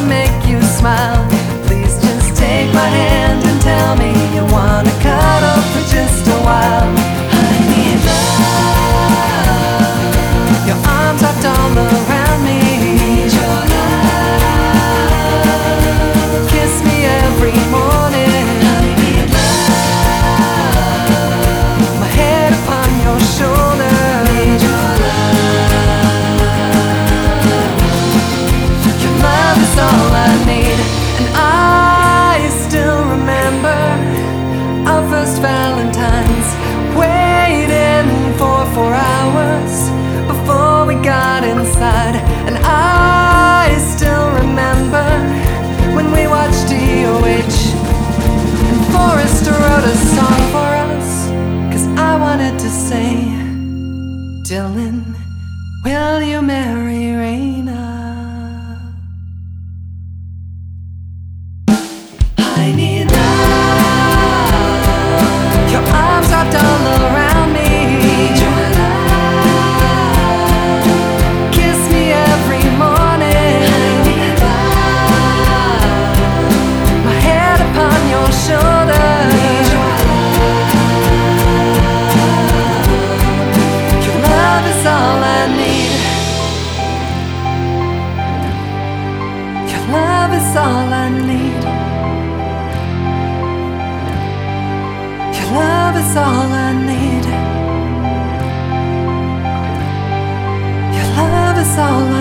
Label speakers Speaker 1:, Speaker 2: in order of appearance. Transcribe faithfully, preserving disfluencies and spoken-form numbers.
Speaker 1: make you smile. Please just take my hand and tell me you wanna cuddle for just a while. I need love, your arms wrapped all around me. Need your love, kiss me every morning. I need love, my head upon your shoulder. Need your love, your love is all I need. And I still remember our first Valentine's, waiting for four hours before we got inside. And I still remember when we watched D O H and Forrest wrote a song for us, 'cause I wanted to say, Dylan, will you marry Raina? I need love, your arms wrapped all around me. Need your love, kiss me every morning. I need love, my head upon your shoulder. Need your love, your love is all I need. Your love is all I need. Your love is all I need. Your love is all I need.